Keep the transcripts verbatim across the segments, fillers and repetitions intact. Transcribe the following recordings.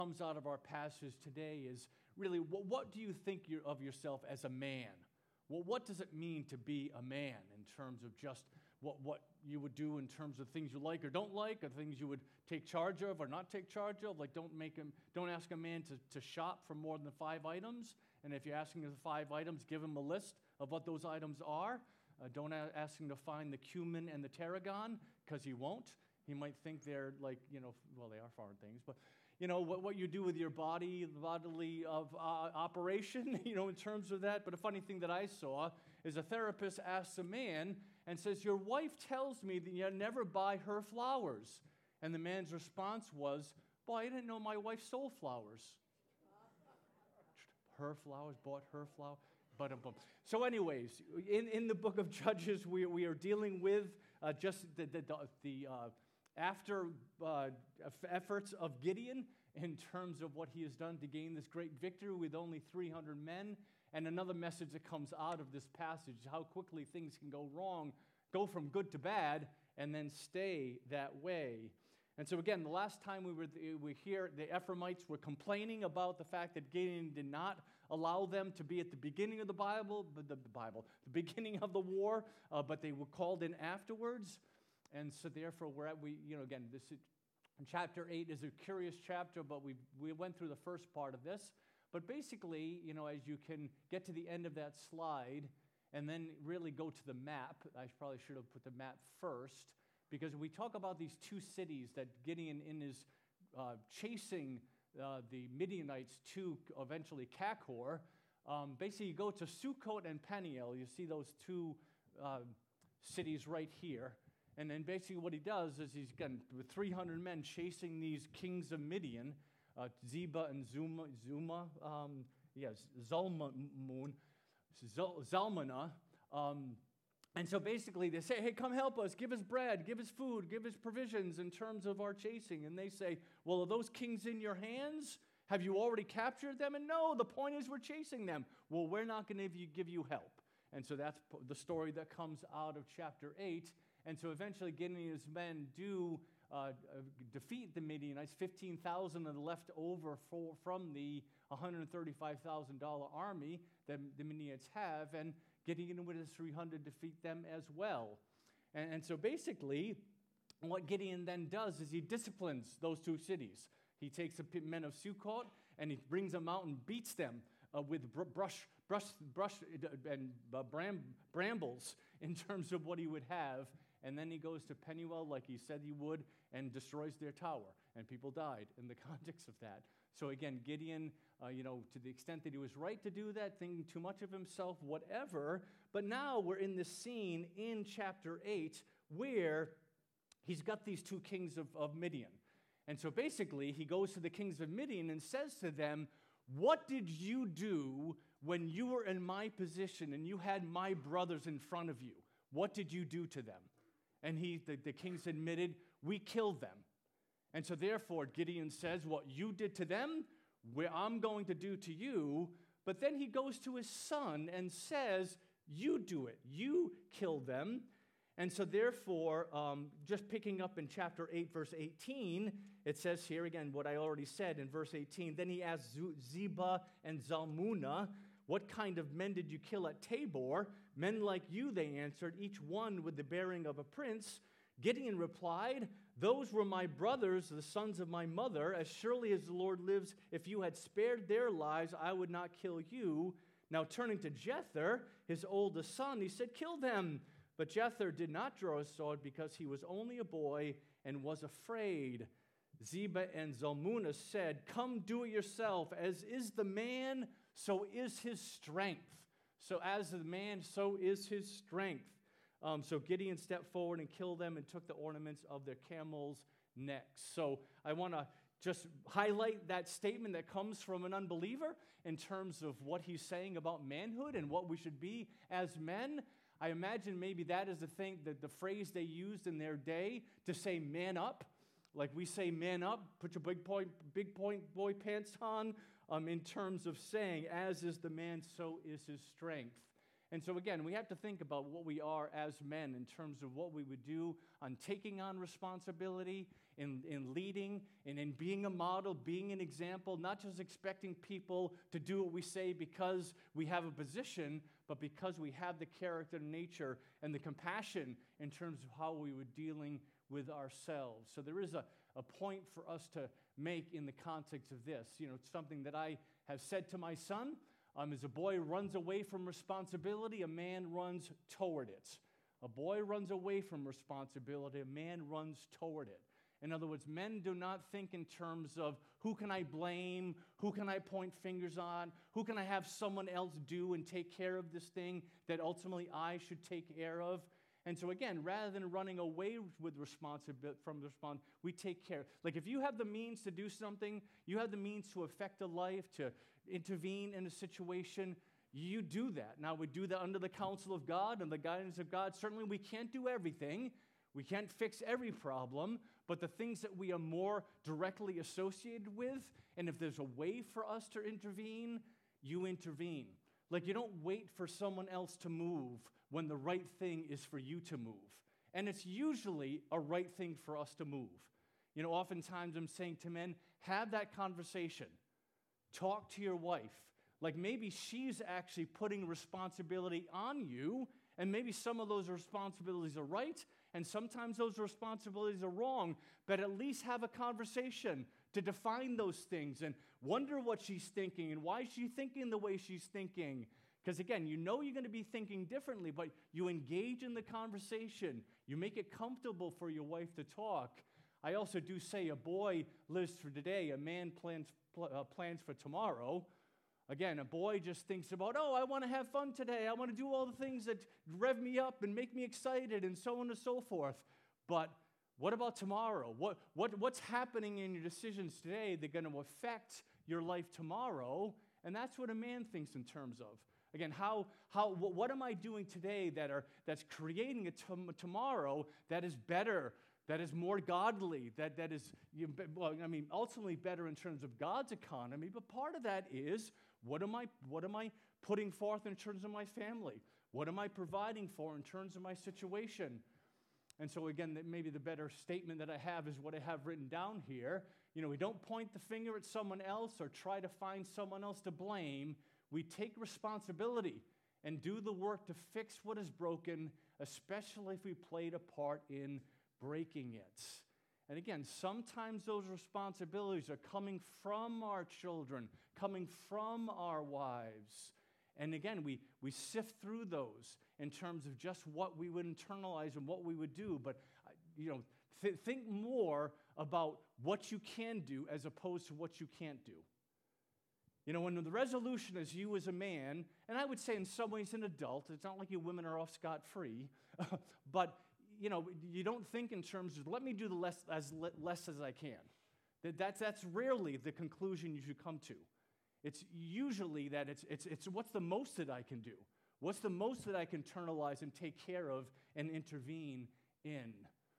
comes out of our passage today is really, what, what do you think you're, of yourself as a man? Well, what does it mean to be a man in terms of just what, what you would do in terms of things you like or don't like, or things you would take charge of or not take charge of? Like, don't make him, don't ask a man to, to shop for more than five items. And if you're asking him for five items, give him a list of what those items are. Uh, don't a- ask him to find the cumin and the tarragon, because he won't. He might think they're like, you know, well, they are foreign things, but you know, what, what you do with your body, the bodily of uh, operation, you know, in terms of that. But a funny thing that I saw is a therapist asks a man and says, your wife tells me that you never buy her flowers. And the man's response was, boy, I didn't know my wife sold flowers. Her flowers, bought her flower. But, um, so anyways, in, in the book of Judges, we, we are dealing with uh, just the, the, the, the uh, after uh, efforts of Gideon in terms of what he has done to gain this great victory with only three hundred men. And another message that comes out of this passage, how quickly things can go wrong, go from good to bad, and then stay that way. And so again, the last time we were, we were here, the Ephraimites were complaining about the fact that Gideon did not allow them to be at the beginning of the Bible, the, the Bible, the beginning of the war, uh, but they were called in afterwards. And so therefore, we're at, we, you know, again, this is, chapter eight is a curious chapter, but we we went through the first part of this. But basically, you know, as you can get to the end of that slide and then really go to the map, I probably should have put the map first, because we talk about these two cities that Gideon in his uh, chasing uh, the Midianites to eventually Kakor. Um, basically, you go to Sukkot and Peniel. You see those two uh, cities right here. And then basically what he does is he's got with three hundred men chasing these kings of Midian, uh, Zeba and Zuma, Zuma um, yes, Zalmunna, Zalmunna. Um, and so basically they say, hey, come help us, give us bread, give us food, give us provisions in terms of our chasing. And they say, well, are those kings in your hands? Have you already captured them? And no, the point is we're chasing them. Well, we're not going to give you help. And so that's the story that comes out of chapter eight. And so eventually Gideon and his men do uh, defeat the Midianites. fifteen thousand are left over for, from the one hundred thirty-five thousand dollars army that the Midianites have. And Gideon with his three hundred defeat them as well. And, and so basically what Gideon then does is he disciplines those two cities. He takes the men of Sukkot and he brings them out and beats them uh, with br- brush, brush, brush and uh, bram- brambles in terms of what he would have. And then he goes to Penuel like he said he would and destroys their tower. And people died in the context of that. So again, Gideon, uh, you know, to the extent that he was right to do that, thinking too much of himself, whatever. But now we're in this scene in chapter eight where he's got these two kings of, of Midian. And so basically he goes to the kings of Midian and says to them, what did you do when you were in my position and you had my brothers in front of you? What did you do to them? And he, the, the kings admitted, we killed them. And so therefore, Gideon says, what you did to them, where I'm going to do to you. But then he goes to his son and says, you do it. You kill them. And so therefore, um, just picking up in chapter eight, verse eighteen, it says here again what I already said in verse eighteen. Then he asked Zeba and Zalmunna, what kind of men did you kill at Tabor? Men like you, they answered, each one with the bearing of a prince. Gideon replied, those were my brothers, the sons of my mother. As surely as the Lord lives, if you had spared their lives, I would not kill you. Now turning to Jether, his oldest son, he said, kill them. But Jether did not draw his sword because he was only a boy and was afraid. Zeba and Zalmunna said, come do it yourself. As is the man, so is his strength. So as the man, so is his strength. Um, so Gideon stepped forward and killed them and took the ornaments of their camels' necks. So I want to just highlight that statement that comes from an unbeliever in terms of what he's saying about manhood and what we should be as men. I imagine maybe that is the thing, that the phrase they used in their day to say man up. Like we say man up, put your big point, big point boy pants on, um, in terms of saying, as is the man, so is his strength. And so again, we have to think about what we are as men in terms of what we would do on taking on responsibility in, in leading and in being a model, being an example, not just expecting people to do what we say because we have a position, but because we have the character and nature and the compassion in terms of how we were dealing with ourselves. So there is a, a point for us to make in the context of this. You know, it's something that I have said to my son. Um, as a boy runs away from responsibility, a man runs toward it. A boy runs away from responsibility, a man runs toward it. In other words, men do not think in terms of who can I blame, who can I point fingers on, who can I have someone else do and take care of this thing that ultimately I should take care of. And so again, rather than running away with responsibility from the response, we take care. Like if you have the means to do something, you have the means to affect a life, to intervene in a situation, you do that. Now we do that under the counsel of God and the guidance of God. Certainly we can't do everything. We can't fix every problem, but the things that we are more directly associated with, and if there's a way for us to intervene, you intervene. Like you don't wait for someone else to move when the right thing is for you to move. And it's usually a right thing for us to move. You know, oftentimes I'm saying to men, have that conversation. Talk to your wife. Like maybe she's actually putting responsibility on you, and maybe some of those responsibilities are right, and sometimes those responsibilities are wrong, but at least have a conversation to define those things and wonder what she's thinking and why she's thinking the way she's thinking. Because again, you know you're going to be thinking differently, but you engage in the conversation. You make it comfortable for your wife to talk. I also do say a boy lives for today, a man plans, uh, plans for tomorrow. Again, a boy just thinks about, oh, I want to have fun today. I want to do all the things that rev me up and make me excited and so on and so forth. But what about tomorrow? What, what, what's happening in your decisions today that are going to affect your life tomorrow? And that's what a man thinks in terms of. Again, how, how, what am I doing today that are, that's creating a t- tomorrow that is better, that is more godly, that, that is, you, well, I mean, ultimately better in terms of God's economy, but part of that is, what am I, what am I putting forth in terms of my family? What am I providing for in terms of my situation? And so again, maybe the better statement that I have is what I have written down here. You know, we don't point the finger at someone else or try to find someone else to blame. We take responsibility and do the work to fix what is broken, especially if we played a part in breaking it. And again, sometimes those responsibilities are coming from our children, coming from our wives. And again, we, we sift through those in terms of just what we would internalize and what we would do. But, you know, th- think more about what you can do as opposed to what you can't do. You know, when the resolution is you as a man, and I would say in some ways an adult, it's not like you women are off scot-free, but, you know, you don't think in terms of, let me do the less as less as I can. That, that's, that's rarely the conclusion you should come to. It's usually that it's, it's, it's what's the most that I can do? What's the most that I can internalize and take care of and intervene in?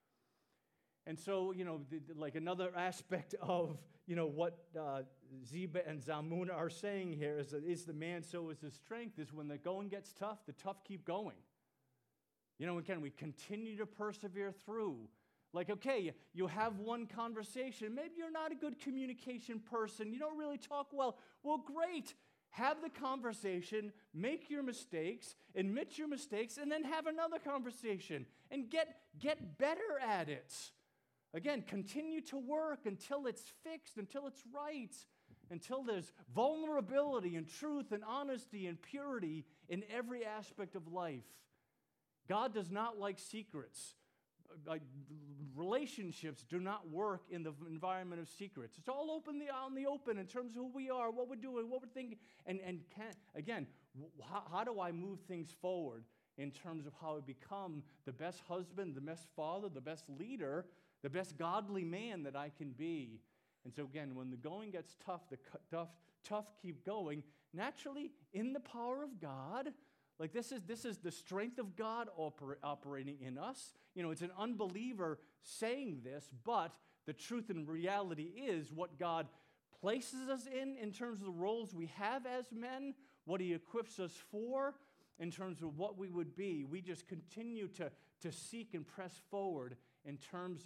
And so, you know, the, the, like another aspect of, you know, what uh, Ziba and Zalmunna are saying here is that is the man, so is his strength, is when the going gets tough, the tough keep going. You know, again, we continue to persevere through. Like, okay, you have one conversation. Maybe you're not a good communication person. You don't really talk well. Well, great. Have the conversation, make your mistakes, admit your mistakes, and then have another conversation and get, get better at it. Again, continue to work until it's fixed, until it's right, until there's vulnerability and truth and honesty and purity in every aspect of life. God does not like secrets. Like, relationships do not work in the environment of secrets. It's all open the, out in the open in terms of who we are, what we're doing, what we're thinking. And, and can, again, how, how do I move things forward in terms of how I become the best husband, the best father, the best leader, the best godly man that I can be? And so again, when the going gets tough, the tough, tough keep going. Naturally, in the power of God, like this is this is the strength of God oper- operating in us. You know, it's an unbeliever saying this, but the truth and reality is what God places us in, in terms of the roles we have as men, what He equips us for, in terms of what we would be. We just continue to, to seek and press forward in terms of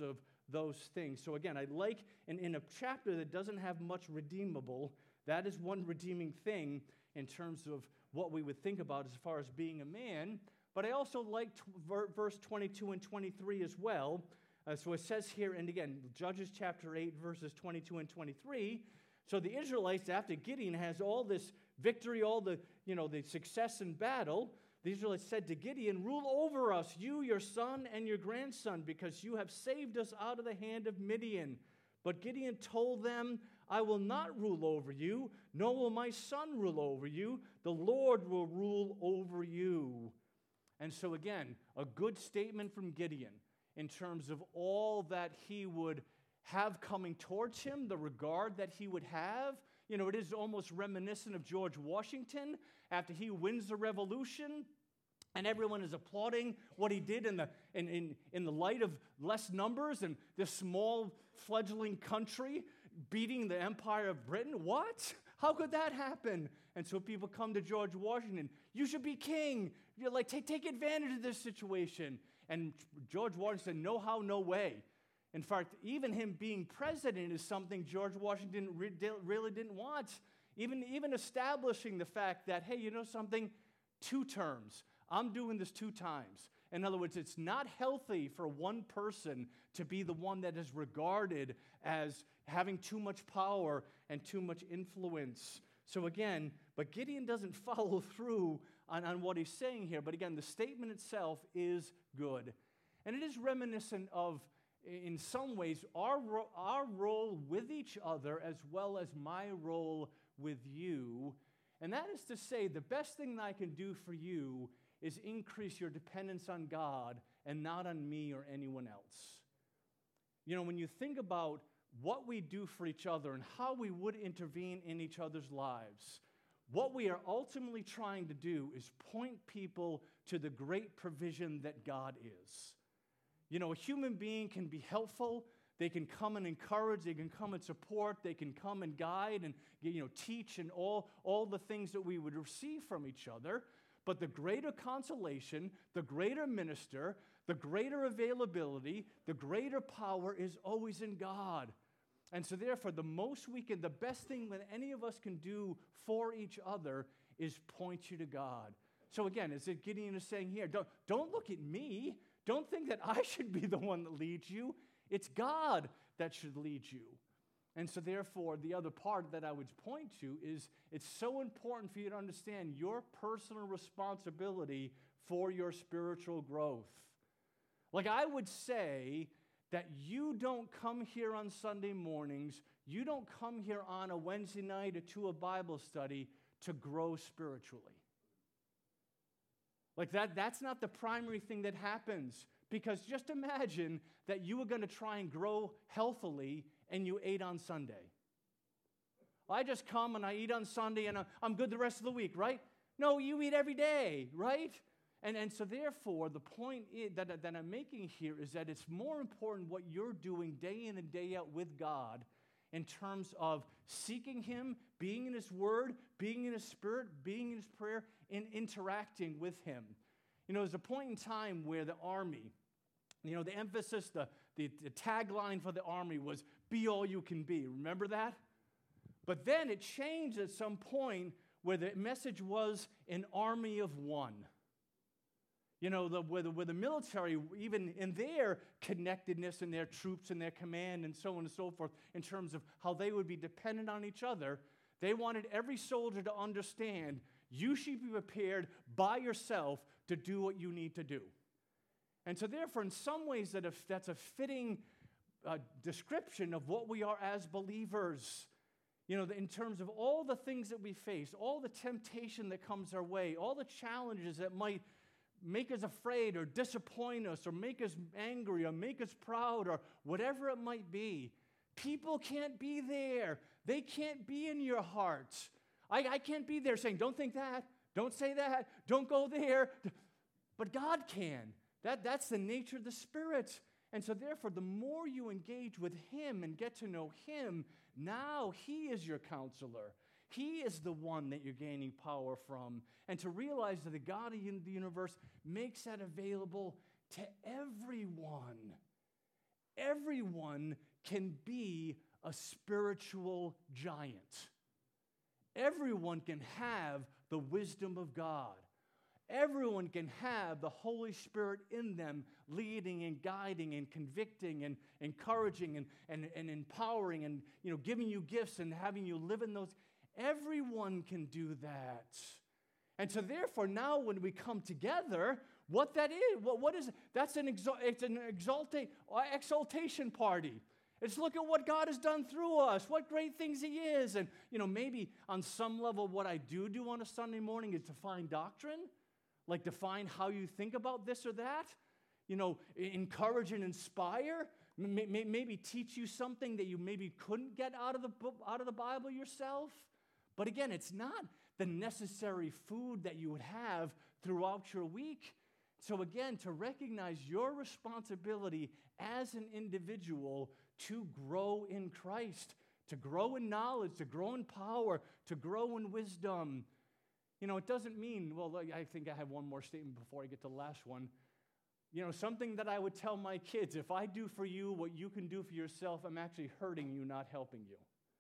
those things. So again, I like, in, in a chapter that doesn't have much redeemable, that is one redeeming thing in terms of what we would think about as far as being a man. But I also like t- ver- verse twenty-two and twenty-three as well. Uh, so it says here, and again, Judges chapter eight, verses twenty-two and twenty-three. So the Israelites, after Gideon has all this victory, all the, you know, the success in battle, the Israelites said to Gideon, "Rule over us, you, your son, and your grandson, because you have saved us out of the hand of Midian." But Gideon told them, "I will not rule over you, nor will my son rule over you. The Lord will rule over you." And so again, a good statement from Gideon in terms of all that he would have coming towards him, the regard that he would have. You know, it is almost reminiscent of George Washington after he wins the revolution, and everyone is applauding what he did in the, in, in, in the light of less numbers and this small fledgling country beating the Empire of Britain. What? How could that happen? And so people come to George Washington. "You should be king. You're like, take, take advantage of this situation." And George Washington said, "No how, no way." In fact, even him being president is something George Washington re- really didn't want. Even, even establishing the fact that, hey, you know something? Two terms. I'm doing this two times. In other words, it's not healthy for one person to be the one that is regarded as having too much power and too much influence. So again, but Gideon doesn't follow through on, on what he's saying here. But again, the statement itself is good. And it is reminiscent of, in some ways, our, ro- our role with each other as well as my role with you. And that is to say, the best thing that I can do for you is increase your dependence on God and not on me or anyone else. You know, when you think about what we do for each other and how we would intervene in each other's lives, what we are ultimately trying to do is point people to the great provision that God is. You know, a human being can be helpful. They can come and encourage. They can come and support. They can come and guide and, you know, teach and all, all the things that we would receive from each other. But the greater consolation, the greater minister, the greater availability, the greater power is always in God. And so therefore, the most we can, the best thing that any of us can do for each other is point you to God. So again, as Gideon is saying here, don't, don't look at me. Don't think that I should be the one that leads you. It's God that should lead you. And so therefore, the other part that I would point to is it's so important for you to understand your personal responsibility for your spiritual growth. Like I would say that you don't come here on Sunday mornings, you don't come here on a Wednesday night or to a Bible study to grow spiritually. Like that, that's not the primary thing that happens. Because just imagine that you were going to try and grow healthily and you ate on Sunday. I just come and I eat on Sunday and I'm good the rest of the week, right? No, you eat every day, right? And, and so therefore, the point is, that, that I'm making here is that it's more important what you're doing day in and day out with God in terms of seeking Him, being in His Word, being in His Spirit, being in His prayer, and interacting with Him. You know, there's a point in time where the army, you know, the emphasis, the, the, the tagline for the army was, be all you can be. Remember that? But then it changed at some point where the message was an army of one. You know, the, where, the, where the military, even in their connectedness and their troops and their command and so on and so forth, in terms of how they would be dependent on each other, they wanted every soldier to understand you should be prepared by yourself to do what you need to do. And so therefore, in some ways, that if that's a fitting uh, description of what we are as believers. You know, in terms of all the things that we face, all the temptation that comes our way, all the challenges that might make us afraid or disappoint us or make us angry or make us proud or whatever it might be. People can't be there. They can't be in your heart. I, I can't be there saying, don't think that, don't say that, don't go there. But God can. That, that's the nature of the Spirit. And so therefore, the more you engage with Him and get to know Him, now He is your counselor. He is the one that you're gaining power from. And to realize that the God of the universe makes that available to everyone. everyone can be a spiritual giant. Everyone can have the wisdom of God. Everyone can have the Holy Spirit in them, leading and guiding and convicting and encouraging and, and, and empowering and, you know, giving you gifts and having you live in those. Everyone can do that. And so therefore, now when we come together, what that is, what, what is it? That's an, exal- it's an exalta- exaltation party. It's look at what God has done through us, what great things He is. And, you know, maybe on some level what I do do on a Sunday morning is define doctrine, like define how you think about this or that, you know, encourage and inspire, maybe teach you something that you maybe couldn't get out of the book, out of the Bible yourself. But again, it's not the necessary food that you would have throughout your week. So again, to recognize your responsibility as an individual to grow in Christ, to grow in knowledge, to grow in power, to grow in wisdom. You know, it doesn't mean, well, I think I have one more statement before I get to the last one. You know, something that I would tell my kids, if I do for you what you can do for yourself, I'm actually hurting you, not helping you.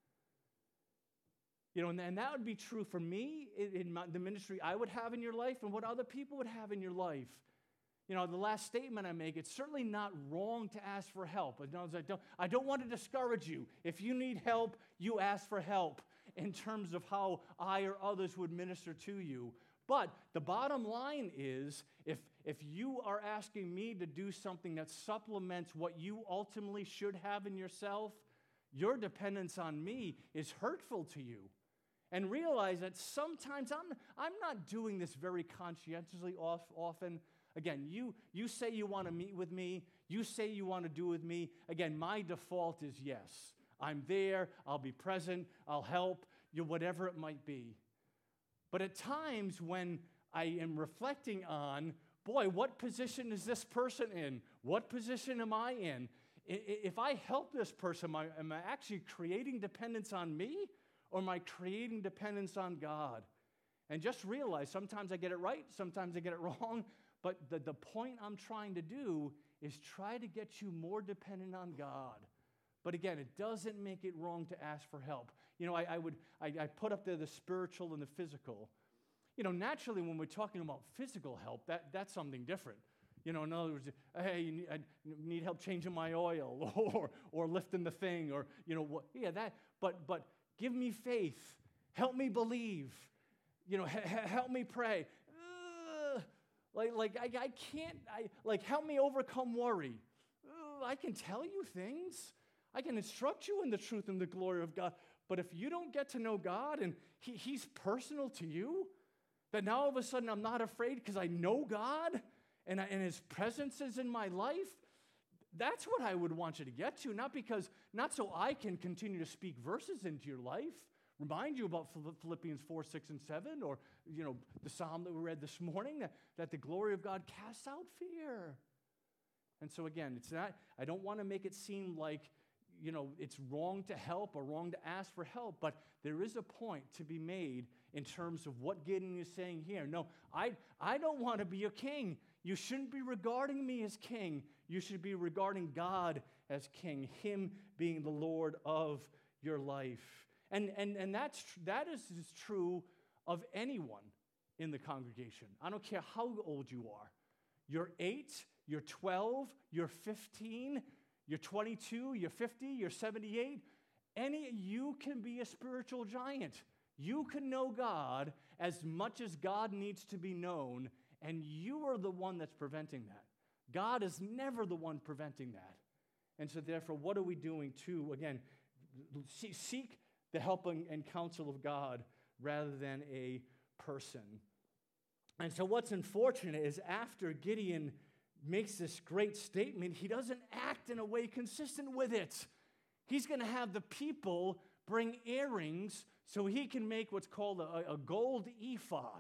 You know, and, and that would be true for me in, in my, the ministry I would have in your life and what other people would have in your life. You know, the last statement I make, it's certainly not wrong to ask for help. I don't, I don't want to discourage you. If you need help, you ask for help in terms of how I or others would minister to you. But the bottom line is, if, if you are asking me to do something that supplements what you ultimately should have in yourself, your dependence on me is hurtful to you. And realize that sometimes I'm, I'm not doing this very conscientiously off, often. Again, you, you say you want to meet with me. You say you want to do with me. Again, my default is yes. I'm there. I'll be present. I'll help you, whatever it might be. But at times when I am reflecting on, boy, what position is this person in? What position am I in? If I help this person, am I, am I actually creating dependence on me? Or am I creating dependence on God? And just realize sometimes I get it right, sometimes I get it wrong, but the, the point I'm trying to do is try to get you more dependent on God. But again, it doesn't make it wrong to ask for help. You know, I, I would I, I put up there the spiritual and the physical. You know, naturally when we're talking about physical help, that, that's something different. You know, in other words, hey, you need, I need help changing my oil or or lifting the thing or, you know, what, yeah, that, but but give me faith. Help me believe. You know, h- help me pray. Ugh. Like, like I, I can't, I, like, help me overcome worry. Ugh, I can tell you things. I can instruct you in the truth and the glory of God. But if you don't get to know God and he, He's personal to you, that now all of a sudden I'm not afraid because I know God and, I, and His presence is in my life, that's what I would want you to get to, not because, not so I can continue to speak verses into your life, remind you about Philippians four, six, and seven, or, you know, the psalm that we read this morning, that, that the glory of God casts out fear. And so again, it's not, I don't want to make it seem like, you know, it's wrong to help or wrong to ask for help, but there is a point to be made in terms of what Gideon is saying here. No, I, I don't want to be a king. You shouldn't be regarding me as king. You should be regarding God as king, Him being the Lord of your life. And, and, and that's, that is, is true of anyone in the congregation. I don't care how old you are. You're eight, you're twelve, you're fifteen, you're twenty-two, you're fifty, you're seventy-eight. Any, you can be a spiritual giant. You can know God as much as God needs to be known, and you are the one that's preventing that. God is never the one preventing that. And so therefore, what are we doing to, again, seek the help and counsel of God rather than a person? And so what's unfortunate is after Gideon makes this great statement, he doesn't act in a way consistent with it. He's going to have the people bring earrings so he can make what's called a, a gold ephod.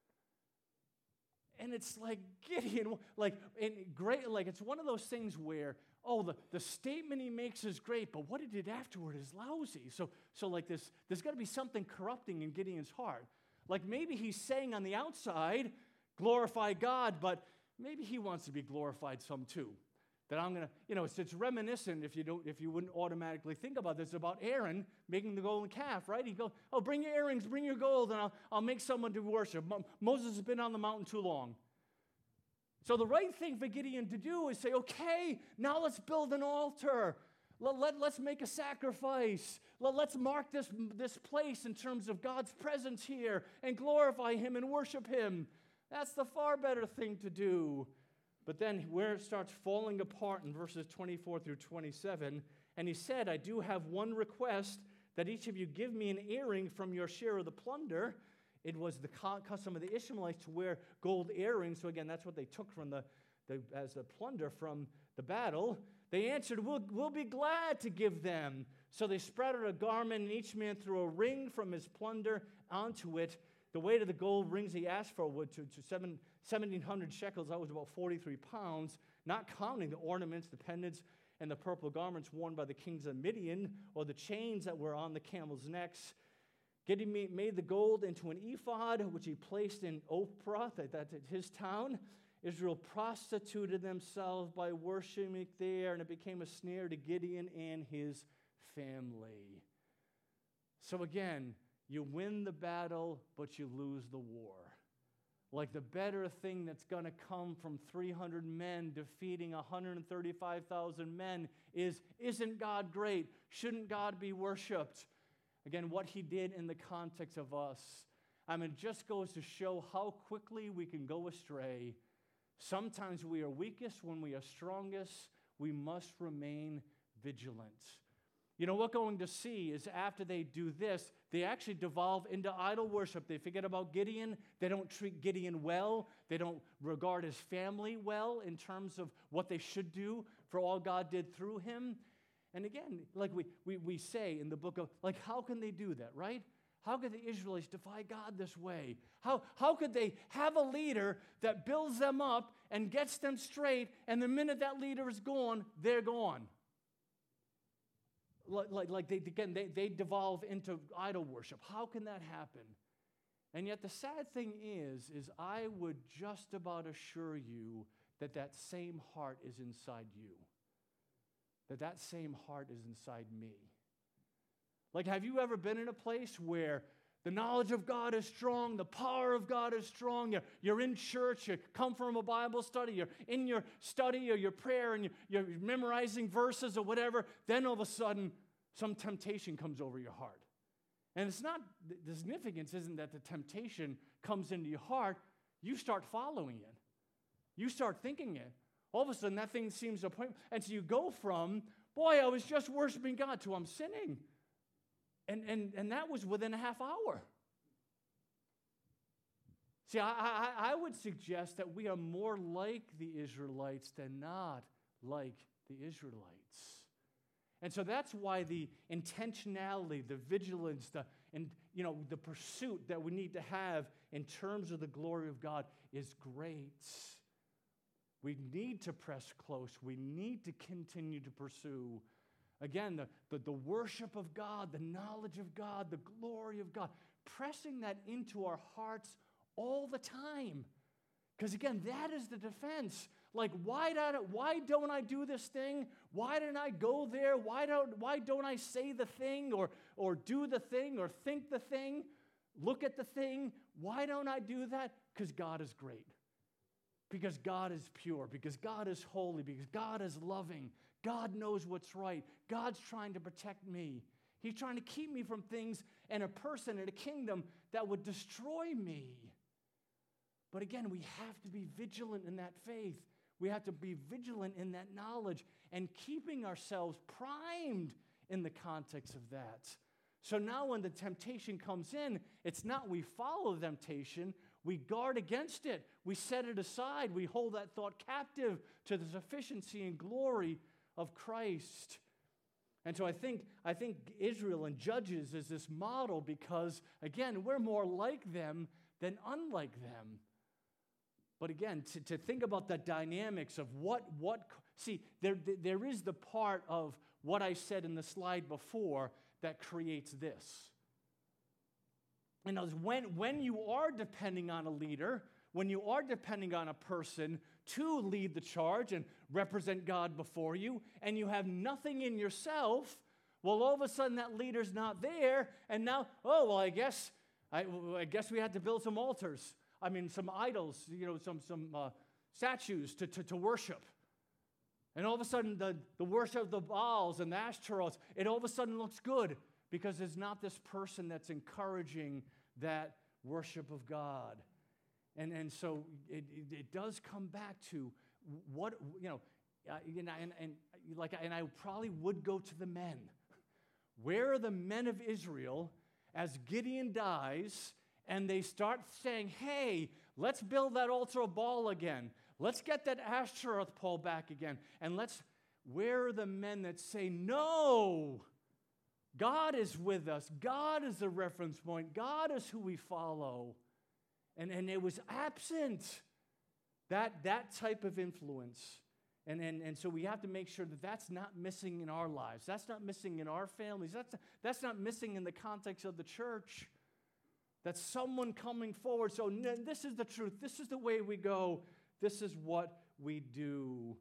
And it's like, Gideon, like, and great, like, it's one of those things where, oh, the, the statement he makes is great, but what he did afterward is lousy. So, so like, this, there's got to be something corrupting in Gideon's heart. Like, maybe he's saying on the outside, glorify God, but maybe he wants to be glorified some too. that I'm going to, you know, it's, it's reminiscent, if you don't, if you wouldn't automatically think about this, about Aaron making the golden calf, right? He goes, oh, bring your earrings, bring your gold, and I'll, I'll make someone to worship. Mo- Moses has been on the mountain too long. So the right thing for Gideon to do is say, okay, now let's build an altar. Let, let, let's make a sacrifice. Let, let's mark this, this place in terms of God's presence here and glorify him and worship him. That's the far better thing to do. But then where it starts falling apart in verses twenty-four through twenty-seven, and he said, I do have one request, that each of you give me an earring from your share of the plunder. It was the custom of the Ishmaelites to wear gold earrings. So again, that's what they took from the, the as the plunder from the battle. They answered, we'll, we'll be glad to give them. So they spread out a garment, and each man threw a ring from his plunder onto it. The weight of the gold rings he asked for would to, to seven, seventeen hundred shekels. That was about forty-three pounds, not counting the ornaments, the pendants, and the purple garments worn by the kings of Midian, or the chains that were on the camels' necks. Gideon made the gold into an ephod, which he placed in Ophrah, that, that's his town. Israel prostituted themselves by worshiping there, and it became a snare to Gideon and his family. So again, you win the battle, but you lose the war. Like the better thing that's going to come from three hundred men defeating one hundred thirty-five thousand men is, isn't God great? Shouldn't God be worshiped? Again, what he did in the context of us. I mean, it just goes to show how quickly we can go astray. Sometimes we are weakest when we are strongest. We must remain vigilant. You know, what we're going to see is after they do this, they actually devolve into idol worship. They forget about Gideon. They don't treat Gideon well. They don't regard his family well in terms of what they should do for all God did through him. And again, like we, we, we say in the book of, like, how can they do that, right? How could the Israelites defy God this way? How, how could they have a leader that builds them up and gets them straight, and the minute that leader is gone, they're gone? Like, like, like they, again, they, they devolve into idol worship. How can that happen? And yet the sad thing is, is I would just about assure you that that same heart is inside you. That that same heart is inside me. Like, have you ever been in a place where the knowledge of God is strong, the power of God is strong, you're, you're in church, you come from a Bible study, you're in your study or your prayer, and you're, you're memorizing verses or whatever, then all of a sudden, some temptation comes over your heart. And it's not, the significance isn't that the temptation comes into your heart, you start following it. You start thinking it. All of a sudden, that thing seems to point, and so you go from, boy, I was just worshiping God, to I'm sinning. And, and, and that was within a half hour. See, I, I, I would suggest that we are more like the Israelites than not like the Israelites. And so that's why the intentionality, the vigilance, the, and, you know, the pursuit that we need to have in terms of the glory of God is great. We need to press close. We need to continue to pursue. Again, the, the, the worship of God, the knowledge of God, the glory of God, pressing that into our hearts all the time. Because again, that is the defense. Like, why don't, why don't I do this thing? Why didn't I go there? Why don't, why don't I say the thing or, or do the thing or think the thing, look at the thing? Why don't I do that? Because God is great. Because God is pure. Because God is holy. Because God is loving. God knows what's right. God's trying to protect me. He's trying to keep me from things and a person and a kingdom that would destroy me. But again, we have to be vigilant in that faith. We have to be vigilant in that knowledge and keeping ourselves primed in the context of that. So now when the temptation comes in, it's not we follow the temptation, we guard against it. We set it aside. We hold that thought captive to the sufficiency and glory of Christ. And so I think, I think Israel and Judges is this model because, again, we're more like them than unlike them. But again, to, to think about the dynamics of what, what see, there, there is the part of what I said in the slide before that creates this. In other words, when, when you are depending on a leader, when you are depending on a person to lead the charge and represent God before you, and you have nothing in yourself, well, all of a sudden that leader's not there, and now, oh, well, I guess I, I guess we had to build some altars. I mean, some idols, you know, some some uh, statues to, to, to worship. And all of a sudden, the, the worship of the Baals and the Ashtaroths, it all of a sudden looks good because there's not this person that's encouraging that worship of God. And, and so it, it, it does come back to what, you know, uh, you know and, and, like, and I probably would go to the men. Where are the men of Israel as Gideon dies and they start saying, hey, let's build that altar of Baal again. Let's get that Ashtaroth pole back again. And let's, where are the men that say, no, God is with us. God is the reference point. God is who we follow. And, and it was absent, that, that type of influence. And, and, and so we have to make sure that that's not missing in our lives. That's not missing in our families. That's, that's not missing in the context of the church. That's someone coming forward. So this is the truth. This is the way we go. This is what we do.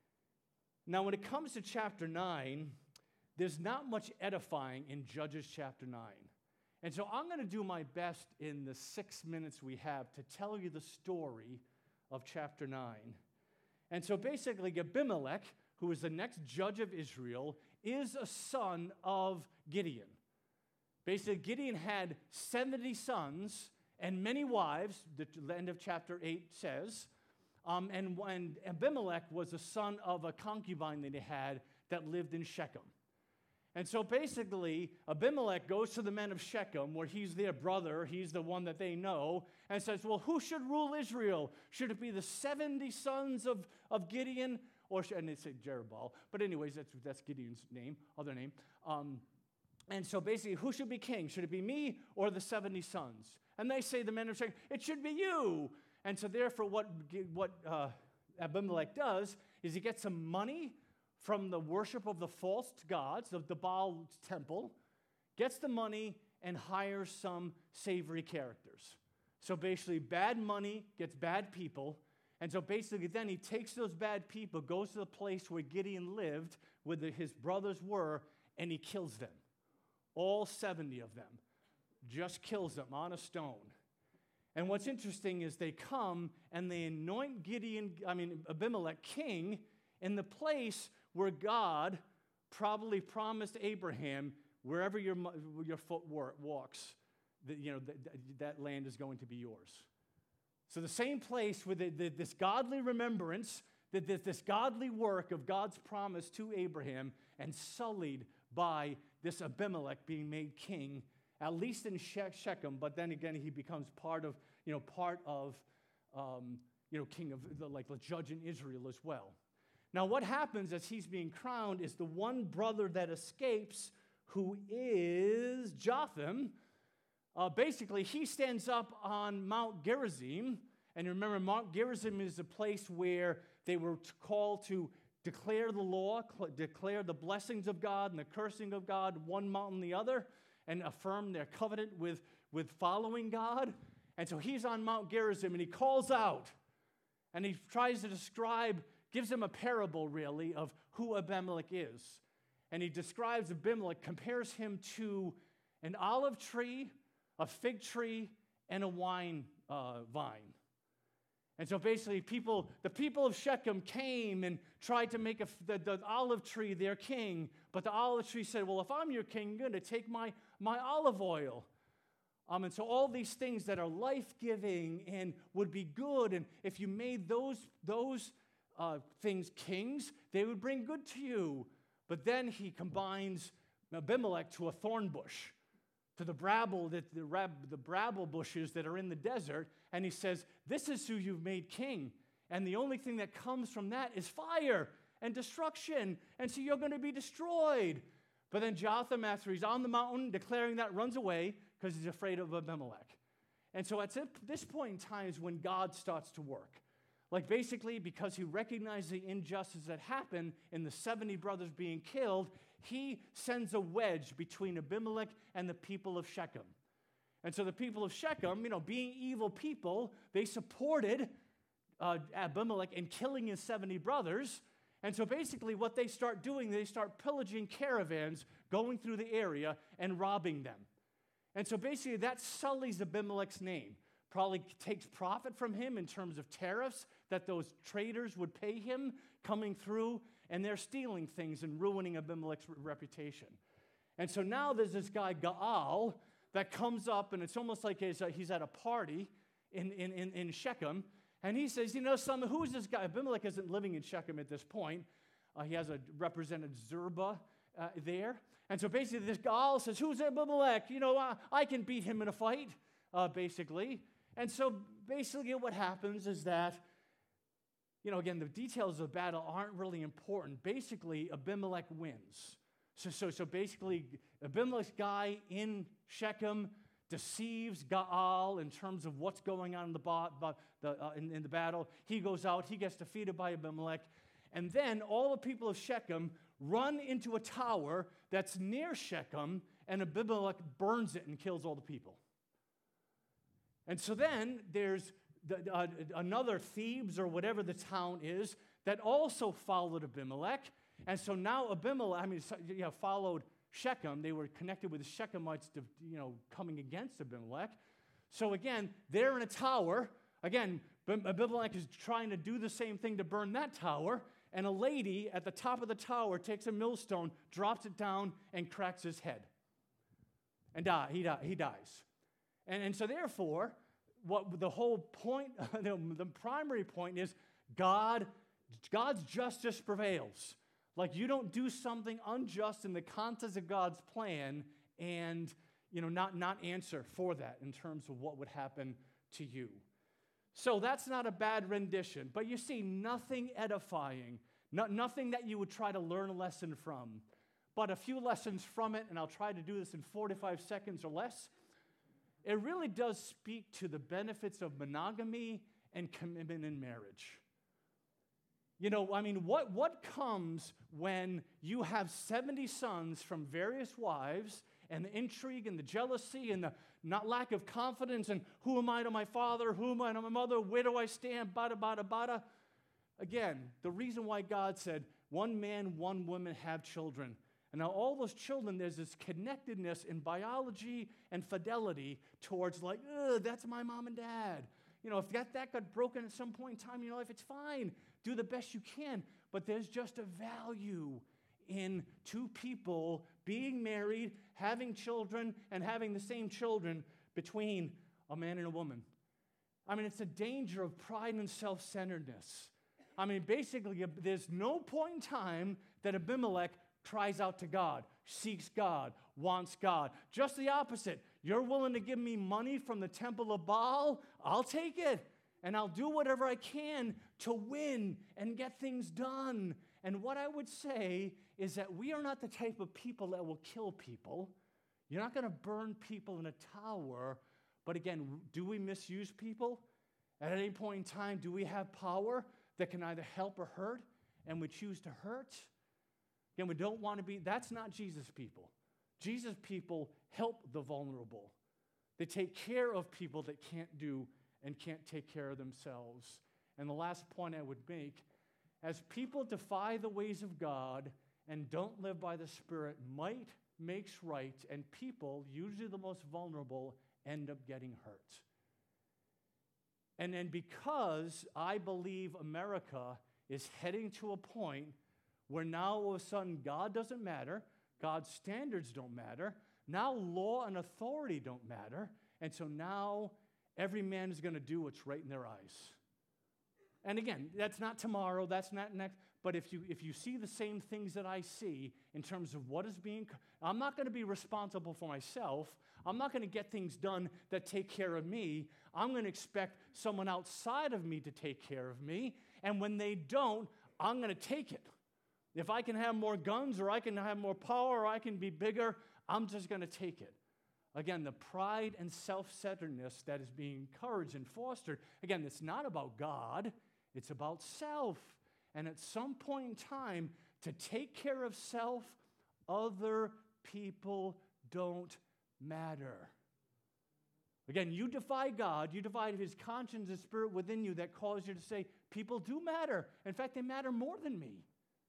Now, when it comes to chapter nine, there's not much edifying in Judges chapter nine. And so I'm going to do my best in the six minutes we have to tell you the story of chapter nine. And so basically, Abimelech, who is the next judge of Israel, is a son of Gideon. Basically, Gideon had seventy sons and many wives, the end of chapter eight says. Um, and, and Abimelech was a son of a concubine that he had that lived in Shechem. And so basically, Abimelech goes to the men of Shechem, where he's their brother, he's the one that they know, and says, well, who should rule Israel? Should it be the seventy sons of, of Gideon? Or should, and they say Jerubbaal. But anyways, that's, that's Gideon's name, other name. Um, and so basically, who should be king? Should it be me or the seventy sons? And they say, the men of Shechem, it should be you. And so therefore, what, what uh, Abimelech does is he gets some money from the worship of the false gods, of the Baal temple, gets the money and hires some savory characters. So basically, bad money gets bad people. And so basically, then he takes those bad people, goes to the place where Gideon lived, where the, his brothers were, and he kills them. All seventy of them. Just kills them on a stone. And what's interesting is they come and they anoint Gideon, I mean, Abimelech king in the place where God probably promised Abraham, wherever your, your foot walks, that, you know, that, that land is going to be yours. So the same place with the, the, this godly remembrance, that this, this godly work of God's promise to Abraham, and sullied by this Abimelech being made king, at least in Shechem, but then again he becomes part of, you know, part of, um, you know, king of, like the judge in Israel as well. Now what happens as he's being crowned is the one brother that escapes, who is Jotham. Uh, basically, he stands up on Mount Gerizim, and remember, Mount Gerizim is the place where they were called to declare the law, declare the blessings of God and the cursing of God, one mountain the other, and affirm their covenant with, with following God. And so he's on Mount Gerizim, and he calls out, and he tries to describe, gives him a parable, really, of who Abimelech is. And he describes Abimelech, compares him to an olive tree, a fig tree, and a wine uh, vine. And so basically, people, the people of Shechem came and tried to make a, the, the olive tree their king, but the olive tree said, well, if I'm your king, you're going to take my, my olive oil. Um, and so all these things that are life-giving and would be good, and if you made those, those uh, things kings, they would bring good to you. But then he combines Abimelech to a thorn bush, to the brabble, that the, rab, the brabble bushes that are in the desert, and he says, this is who you've made king. And the only thing that comes from that is fire and destruction, and so you're going to be destroyed. But then Jotham, after he's on the mountain declaring that, runs away because he's afraid of Abimelech. And so at this point in time is when God starts to work. Like basically, because he recognized the injustice that happened in the seventy brothers being killed, he sends a wedge between Abimelech and the people of Shechem. And so the people of Shechem, you know, being evil people, they supported uh, Abimelech and killing his seventy brothers. And so basically what they start doing, they start pillaging caravans, going through the area and robbing them. And so basically that sullies Abimelech's name. Probably takes profit from him in terms of tariffs that those traders would pay him coming through, and they're stealing things and ruining Abimelech's reputation. And so now there's this guy, Gaal, that comes up, and it's almost like he's, he's at a party in, in, in, in Shechem, and he says, you know, some, who is this guy? Abimelech isn't living in Shechem at this point. Uh, he has a represented Zerba uh, there. And so basically this Gaal says, who's Abimelech? You know, uh, I can beat him in a fight, uh, basically. And so basically what happens is that, you know, again, the details of the battle aren't really important. Basically, Abimelech wins. So, so, so basically, Abimelech's guy in Shechem deceives Gaal in terms of what's going on in the, bo- bo- the, uh, in, in the battle. He goes out, he gets defeated by Abimelech, and then all the people of Shechem run into a tower that's near Shechem, and Abimelech burns it and kills all the people. And so then there's the, uh, another Thebes or whatever the town is that also followed Abimelech. And so now Abimelech, I mean, you know, followed Shechem. They were connected with the Shechemites, to, you know, coming against Abimelech. So again, they're in a tower. Again, Abimelech is trying to do the same thing to burn that tower. And a lady at the top of the tower takes a millstone, drops it down, and cracks his head. And die, he, die, he dies. And, and so therefore, what the whole point, the, the primary point is God, God's justice prevails. Like you don't do something unjust in the context of God's plan and, you know, not, not answer for that in terms of what would happen to you. So that's not a bad rendition, but you see nothing edifying, no, nothing that you would try to learn a lesson from, but a few lessons from it, and I'll try to do this in forty-five seconds or less. It really does speak to the benefits of monogamy and commitment in marriage. You know, I mean, what, what comes when you have seventy sons from various wives, and the intrigue and the jealousy and the not lack of confidence, and who am I to my father, who am I to my mother, where do I stand, bada, bada, bada. Again, the reason why God said, one man, one woman have children. And now all those children, there's this connectedness in biology and fidelity towards like, ugh, that's my mom and dad. You know, if that, that got broken at some point in time in your life, it's fine. Do the best you can. But there's just a value in two people being married, having children, and having the same children between a man and a woman. I mean, it's a danger of pride and self-centeredness. I mean, basically, there's no point in time that Abimelech cries out to God, seeks God, wants God. Just the opposite. You're willing to give me money from the temple of Baal? I'll take it. And I'll do whatever I can to win and get things done. And what I would say is that we are not the type of people that will kill people. You're not going to burn people in a tower. But again, do we misuse people? At any point in time, do we have power that can either help or hurt? And we choose to hurt? Again, we don't want to be, that's not Jesus people. Jesus people help the vulnerable. They take care of people that can't do and can't take care of themselves. And the last point I would make, as people defy the ways of God and don't live by the Spirit, might makes right, and people, usually the most vulnerable, end up getting hurt. And then because I believe America is heading to a point where now all of a sudden God doesn't matter, God's standards don't matter, now law and authority don't matter, and so now every man is going to do what's right in their eyes. And again, that's not tomorrow, that's not next, but if you if you see the same things that I see in terms of what is being, I'm not going to be responsible for myself. I'm not going to get things done that take care of me. I'm going to expect someone outside of me to take care of me, and when they don't, I'm going to take it. If I can have more guns, or I can have more power, or I can be bigger, I'm just going to take it. Again, the pride and self-centeredness that is being encouraged and fostered, again, it's not about God, it's about self. And at some point in time, to take care of self, other people don't matter. Again, you defy God, you defy his conscience and spirit within you that cause you to say, people do matter. In fact, they matter more than me.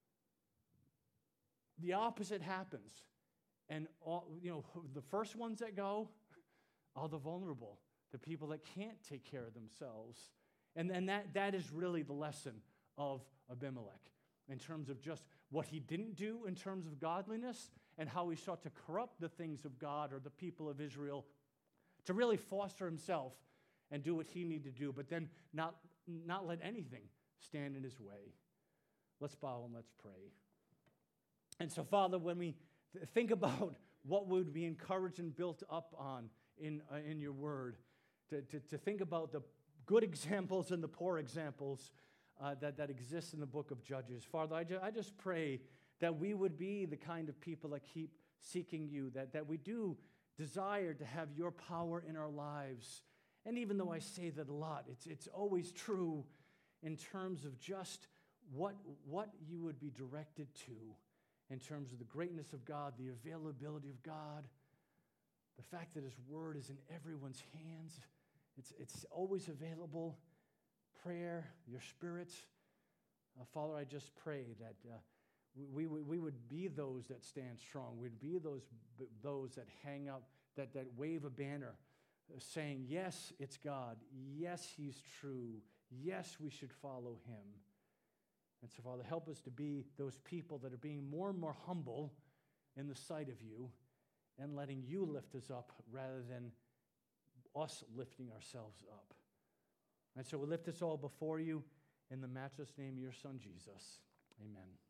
The opposite happens. And all, you know, the first ones that go are the vulnerable, the people that can't take care of themselves. And, and that, that is really the lesson of Abimelech in terms of just what he didn't do in terms of godliness and how he sought to corrupt the things of God or the people of Israel to really foster himself and do what he needed to do, but then not, not let anything stand in his way. Let's bow and let's pray. And so, Father, when we th- think about what would be encouraged and built up on in, uh, in your word, to, to, to think about the good examples and the poor examples uh, that, that exist in the book of Judges. Father, I, ju- I just pray that we would be the kind of people that keep seeking you, that, that we do desire to have your power in our lives. And even though I say that a lot, it's, it's always true in terms of just what, what you would be directed to in terms of the greatness of God, the availability of God, the fact that his word is in everyone's hands. It's, it's always available. Prayer, your spirit. Uh, Father, I just pray that uh, we, we, we would be those that stand strong. We'd be those, those that hang up, that, that wave a banner uh, saying, yes, it's God. Yes, he's true. Yes, we should follow him. And so, Father, help us to be those people that are being more and more humble in the sight of you and letting you lift us up rather than us lifting ourselves up. And so we lift this all before you in the matchless name of your Son, Jesus. Amen.